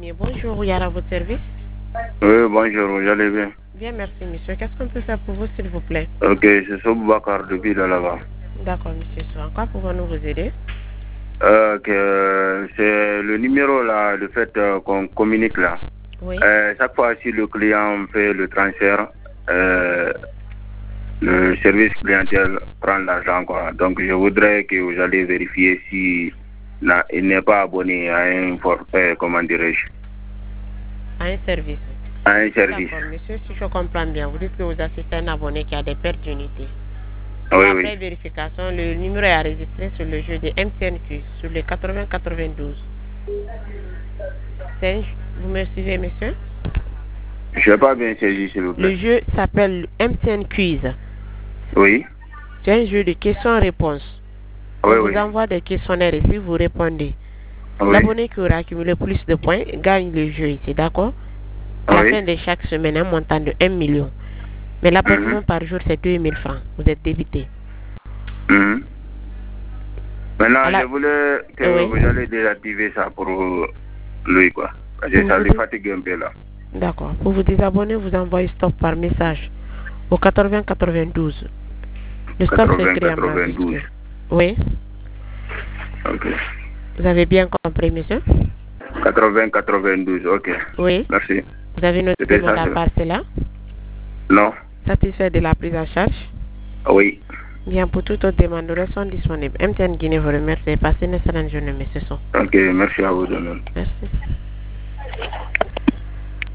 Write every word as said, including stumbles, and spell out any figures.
Guinée. Bonjour, Yara, à votre service. Oui, bonjour, vous allez bien? Bien, merci, monsieur. Qu'est-ce qu'on peut faire pour vous, s'il vous plaît? Ok, c'est Souboubacar depuis de là-bas. D'accord, monsieur. En quoi pouvons-nous vous aider? Euh, que c'est le numéro là, le fait euh, qu'on communique là. Oui. Euh, chaque fois si le client fait le transfert, euh, le service clientèle prend l'argent quoi. Donc je voudrais que vous allez vérifier si là, il n'est pas abonné à un forfait, comment dirais-je? À un service. À un service. D'accord, monsieur, si je comprends bien, vous dites que vous assistez à un abonné qui a des pertes d'unité. Oui, Après oui. vérification, le numéro est enregistré sur le jeu de M T N Q, sur le quatre-vingts quatre-vingt-douze. Vous me suivez, monsieur? Je n'ai pas bien saisi, s'il vous plaît. Le jeu s'appelle M T N Quiz. Oui. C'est un jeu de questions-réponses. On Oui, vous oui. envoie des questionnaires et si vous répondez, Oui. l'abonné qui aura accumulé plus de points gagne le jeu ici, d'accord? À la Oui. fin de chaque semaine, un montant de un million. Mais l'abonnement Mhm. par jour, c'est deux mille francs. Vous êtes débité. Mhm. Maintenant, À la- je voulais que Oui. vous allez désactiver ça pour lui, quoi. Parce que Pour ça vous lui dé- fatigue un peu, là. D'accord. Pour vous désabonner, vous envoyez stop par message au quatre-vingts quatre-vingt-douze. Le stop quatre-vingts s'écrit en quatre-vingt-douze. majuscule. Oui. Ok. Vous avez bien compris, monsieur? quatre-vingts quatre-vingt-douze, ok. Oui. Merci. Vous avez noté C'était mon ça, c'est... part cela? Non. Satisfait de la prise en charge? Oui. Bien, pour toute autre demande, nous restons disponibles. M T N Guinée vous remercie. Passez une excellente journée, monsieur Son. Ok, merci à vous de même. Merci.